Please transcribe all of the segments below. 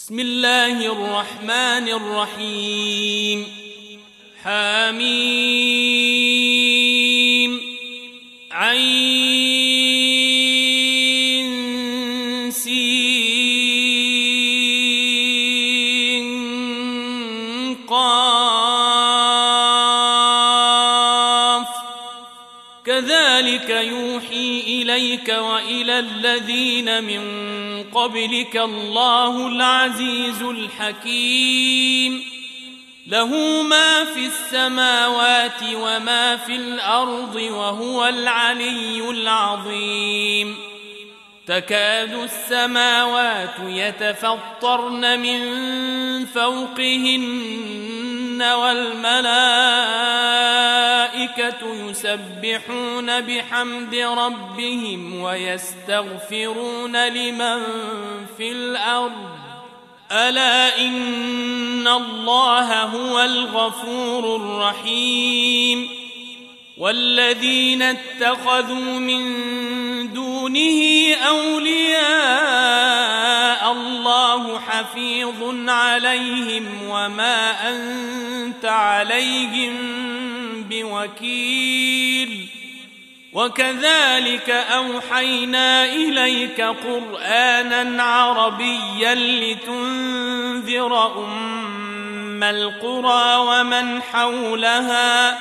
بسم الله الرحمن الرحيم حميم عين سين قاف كذلك يوحي إليك وإلى الذين من قبلك الله العزيز الحكيم له ما في السماوات وما في الأرض وهو العلي العظيم تكاد السماوات يتفطرن من فوقهن والملائكة يسبحون بحمد ربهم ويستغفرون لمن في الأرض ألا إن الله هو الغفور الرحيم والذين اتخذوا من دونه أولياء الله حفيظ عليهم وما أنت عليهم بوكيل وكذلك أوحينا إليك قرآنا عربيا لتنذر أم القرى ومن حولها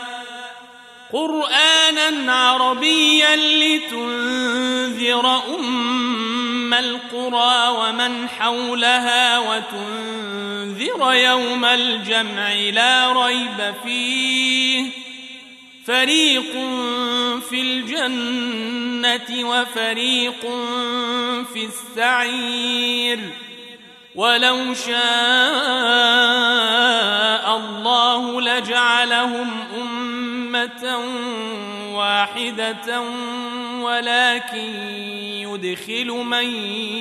وتنذر يوم الجمع لا ريب فيه فريق في الجنة وفريق في السعير ولو شاء الله لجعلهم أمة واحدة ولكن يدخل من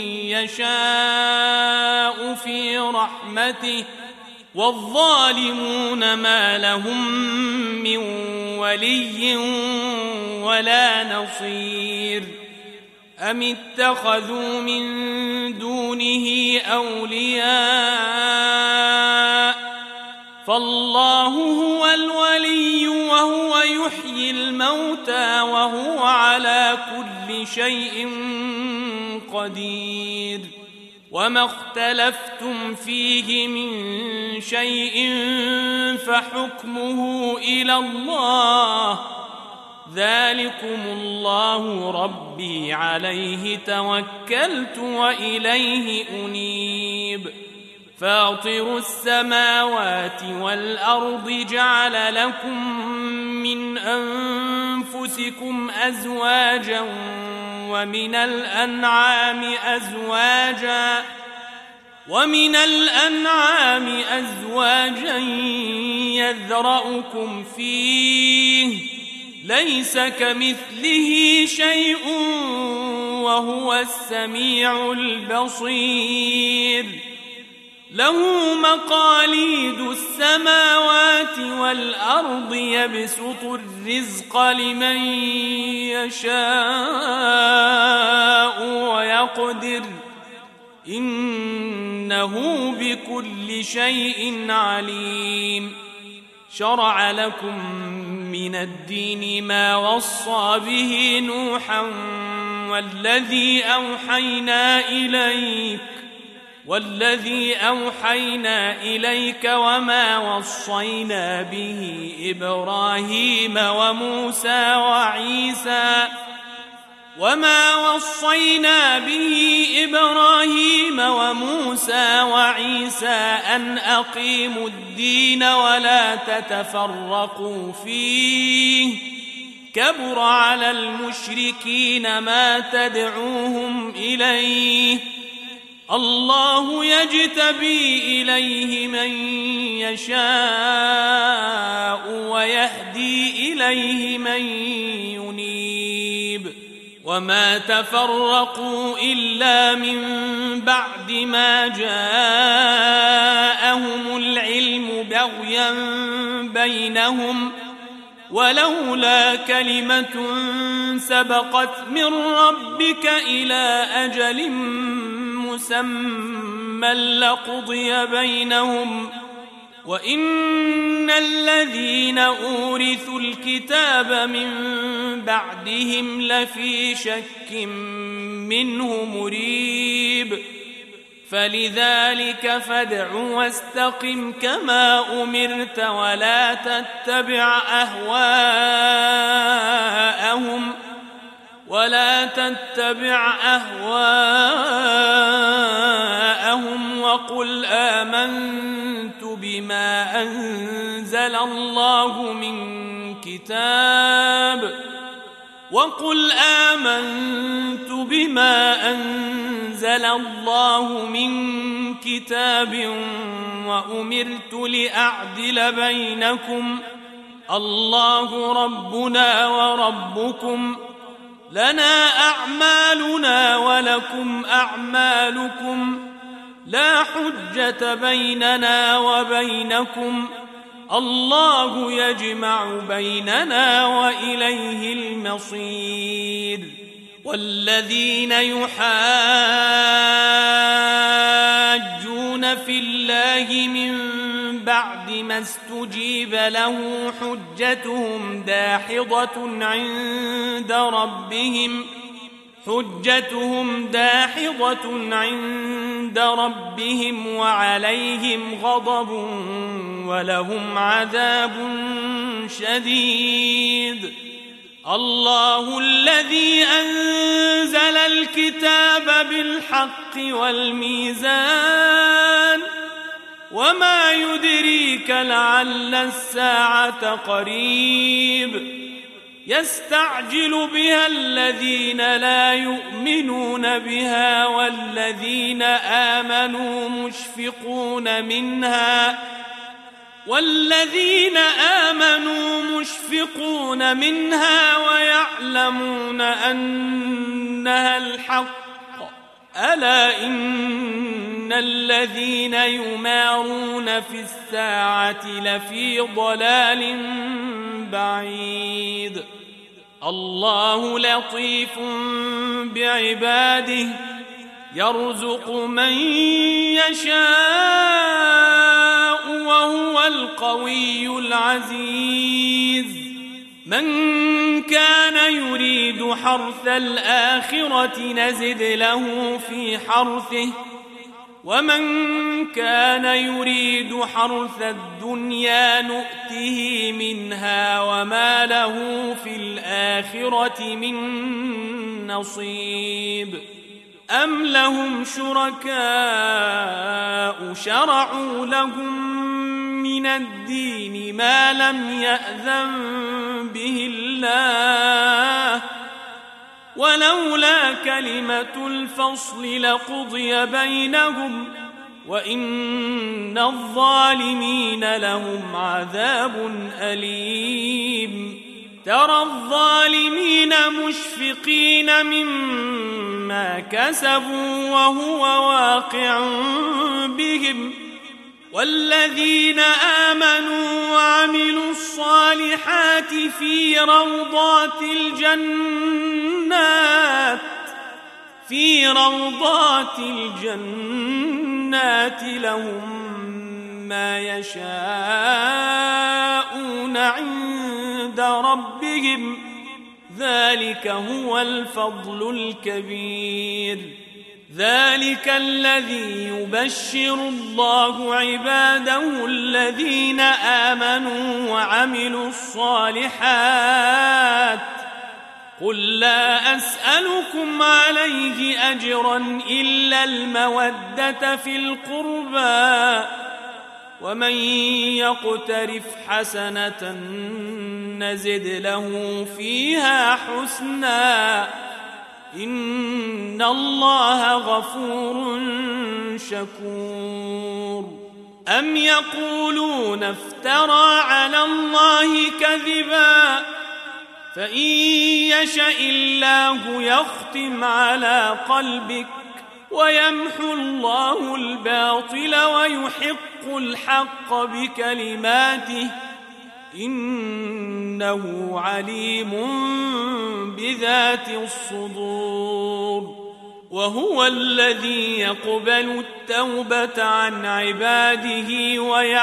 يشاء في رحمته والظالمون ما لهم من ولي ولا نصير أم اتخذوا من دونه أولياء فالله هو الولي وهو يحيي الموتى وهو على كل شيء قدير وما اختلفتم فيه من شيء فحكمه إلى الله ذلكم الله ربي عليه توكلت وإليه أنيب فاطر السماوات والأرض جعل لكم من أنفسكم أزواجا ومن الأنعام أزواجا يذرأكم فيه ليس كمثله شيء وهو السميع البصير له مقاليد السماوات والأرض يبسط الرزق لمن يشاء ويقدر إنه بكل شيء عليم شرع لكم من الدين ما وصى به نوحا والذي أوحينا إليك وما وصينا به إبراهيم وموسى وعيسى أن أقيموا الدين ولا تتفرقوا فيه كبر على المشركين ما تدعوهم إليه الله يجتبي إليه من يشاء ويهدي إليه من ينيب وما تفرقوا إلا من بعد ما جاءهم العلم بغيا بينهم ولولا كلمة سبقت من ربك إلى أجل مسمى لقضي بينهم وإن الذين أورثوا الكتاب من بعدهم لفي شك منه مريب فلذلك فادع واستقم كما أمرت ولا تتبع أهواءهم وقل آمنت بما أنزل الله من كتاب وأمرت لأعدل بينكم الله ربنا وربكم لنا أعمالنا ولكم أعمالكم لا حجة بيننا وبينكم الله يجمع بيننا وإليه المصير والذين يحاجون في الله من بعد ما استجيب له حجتهم داحضة عند ربهم وعليهم غضب ولهم عذاب شديد الله الذي أنزل الكتاب بالحق والميزان وما يدريك لعل الساعة قريب يستعجل بها الذين لا يؤمنون بها والذين آمنوا مشفقون منها ويعلمون أنها الحق ألا إن الذين يمارون في الساعة لفي ضلال بعيد الله لطيف بعباده يرزق من يشاء وهو القوي العزيز من كان يريد حرث الآخرة نزد له في حرثه ومن كان يريد حرث الدنيا نؤته منها وما له في الآخرة من نصيب أم لهم شركاء شرعوا لهم من الدين ما لم يأذن به الله ولولا كلمة الفصل لقضي بينهم وإن الظالمين لهم عذاب أليم ترى الظالمين مشفقين مما كسبوا وهو واقع بهم والذين آمنوا وعملوا الصالحات في روضات الجنات لهم ما يشاءون عند ربهم ذلك هو الفضل الكبير ذلك الذي يبشر الله عباده الذين آمنوا وعملوا الصالحات قل لا أسألكم عليه أجرا إلا المودة في القربى ومن يقترف حسنة نزد له فيها حسنا إن الله غفور شكور أم يقولون افترى على الله كذبا فإن يشأ الله يختم على قلبك ويمحو الله الباطل ويحق الحق بكلماته إنه عليم بذات الصدور وهو الذي يقبل التوبة عن عباده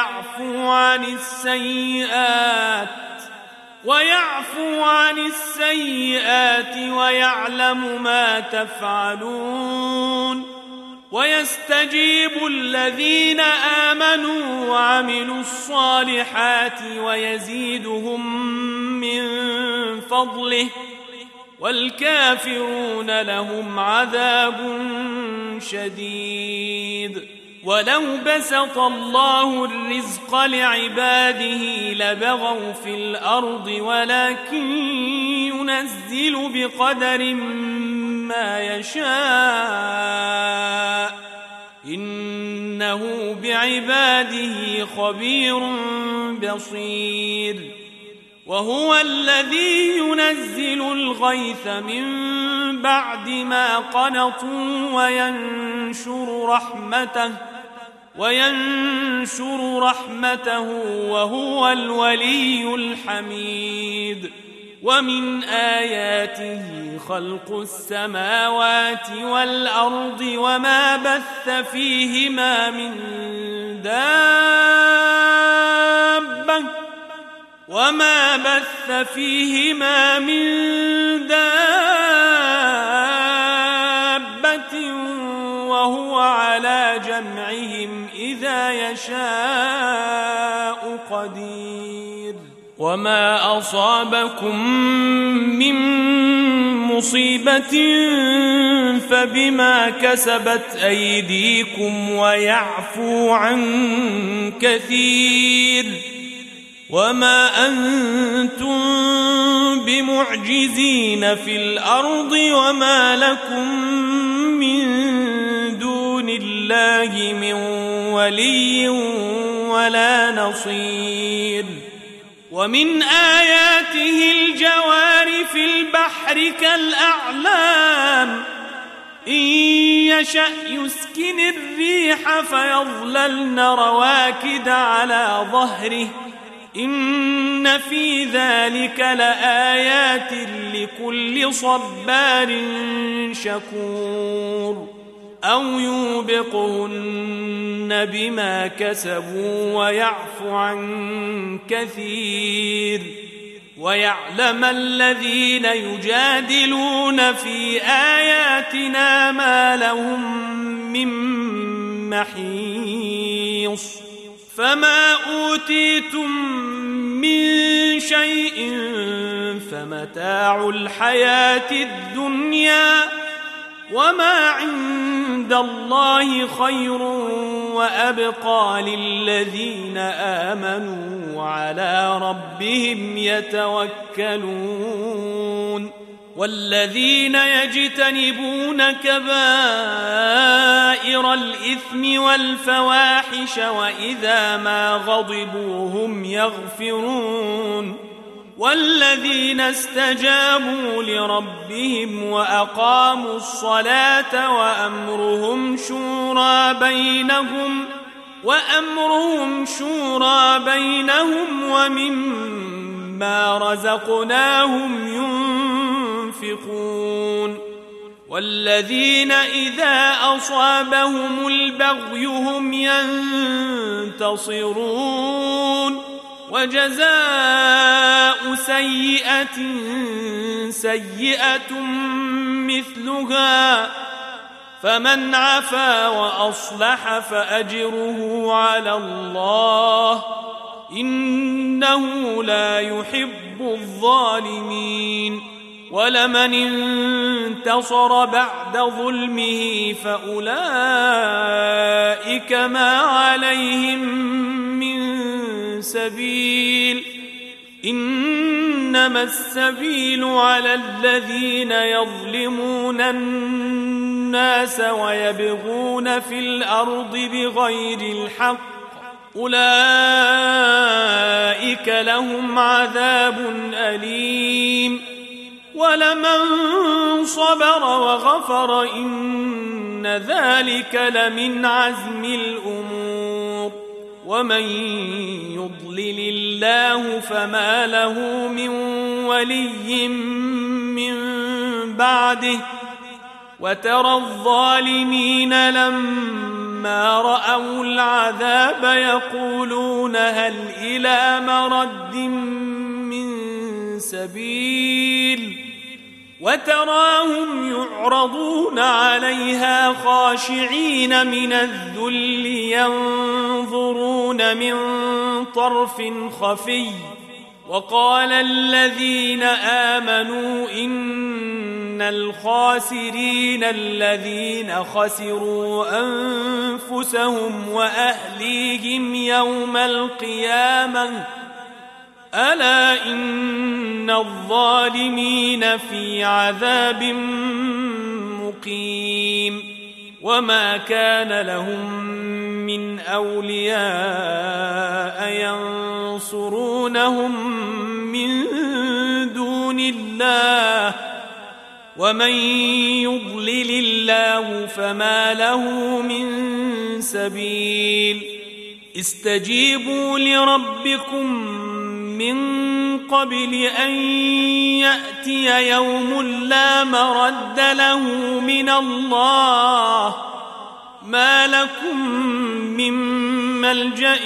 ويعفو عن السيئات ويعلم ما تفعلون ويستجيب الذين آمنوا وعملوا الصالحات ويزيدهم من فضله والكافرون لهم عذاب شديد. ولو بسط الله الرزق لعباده لبغوا في الأرض ولكن ينزل بقدر ما يشاء إنه بعباده خبير بصير. وهو الذي ينزل الغيث من بعد ما قنطوا وينشر رحمته وهو الولي الحميد. ومن آياته خلق السماوات والأرض وما بث فيهما من دابة وهو على جمعهم إذا يشاء قدير. وما أصابكم من مصيبة فبما كسبت أيديكم ويعفو عن كثير. وما أنتم بمعجزين في الأرض وما لكم من دون الله من ولي ولا نصير. ومن آياته الجوار في البحر كالأعلام إن يشأ يسكن الريح فيظللن رواكد على ظهره إن في ذلك لآيات لكل صبار شكور. أو يوبقهن بما كسبوا ويعفو عن كثير. ويعلم الذين يجادلون في آياتنا ما لهم من محيص. فما أوتيتم من شيء فمتاع الحياة الدنيا وما عند الله خير وأبقى للذين آمنوا وعلى ربهم يتوكلون. والذين يجتنبون كبائر الإثم والفواحش وإذا ما غضبوا هم يغفرون. والذين استجابوا لربهم وأقاموا الصلاة وأمرهم شورى بينهم ومما رزقناهم ينفقون. والذين إذا أصابهم البغي هم ينتصرون. وجزاء سيئة سيئة مثلها فمن عفا وأصلح فأجره على الله إنه لا يحب الظالمين. ولمن انتصر بعد ظلمه فأولئك ما عليهم من سبيل إنما السبيل على الذين يظلمون الناس ويبغون في الأرض بغير الحق أولئك لهم عذاب أليم. ولمن صبر وغفر إن ذلك لمن عزم الأمور. ومن يضلل الله فما له من ولي من بعده وترى الظالمين لما رأوا العذاب يقولون هل إلى مرد من سبيل وتراهم يعرضون عليها خاشعين من الذل ينظرون من طرف خفي وقال الذين آمنوا إن الخاسرين الذين خسروا أنفسهم وأهليهم يوم القيامة ألا إن الظالمين في عذاب مقيم وما كان لهم من أولياء ينصرونهم من دون الله ومن يضلل الله فما له من سبيل استجيبوا لربكم من قبل أن يأتي يوم لا مرد له من الله ما لكم من ملجأ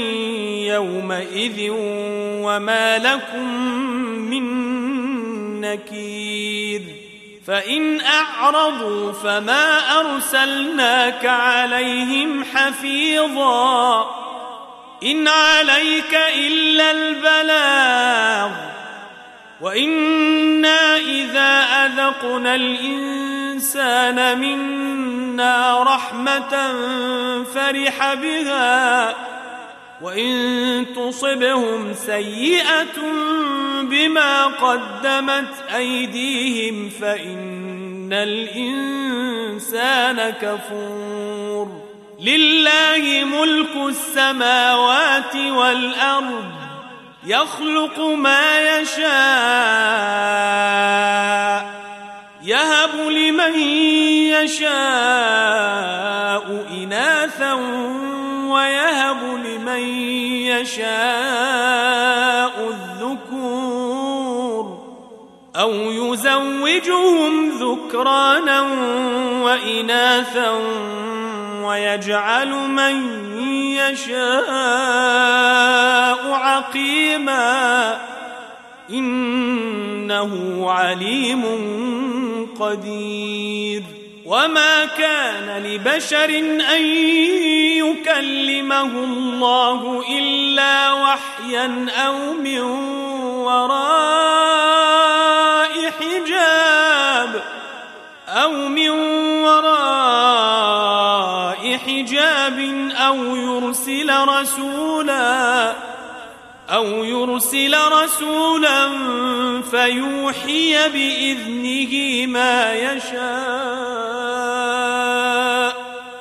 يومئذ وما لكم من نكير فإن أعرضوا فما أرسلناك عليهم حفيظا إن عليك إلا البلاغ وإنا إذا أذقنا الإنسان منا رحمة فرح بها وإن تصبهم سيئة بما قدمت أيديهم فإن الإنسان كفور لله ملك السماوات والأرض يخلق ما يشاء يهب لمن يشاء إناثا ويهب لمن يشاء الذكور أو يزوجهم ذكرانا وإناثا ويجعل من يشاء عقيما إنه عليم قدير وما كان لبشر أن يكلمه الله إلا وحيا أو من وراء حجاب أو يرسل رسولا فيوحي بإذنه ما يشاء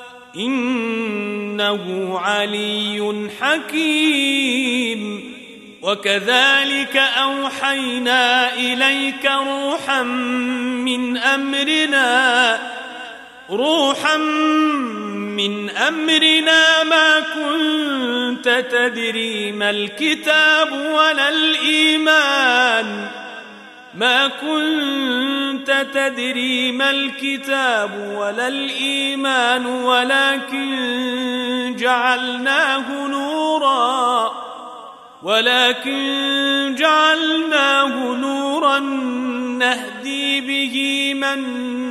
إنه علي حكيم وكذلك أوحينا إليك روحا من أمرنا ما كنت تدري ما الكتاب ولا الإيمان ولكن جعلناه نورا نهدي به من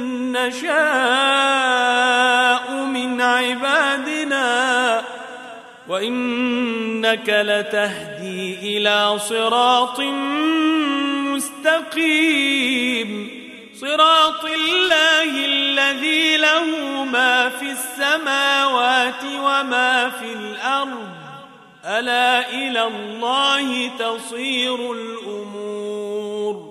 نشاء من عبادنا وإنك لتهدي إلى صراط مستقيم صراط الله الذي له ما في السماوات وما في الأرض ألا إلى الله تصير الأمور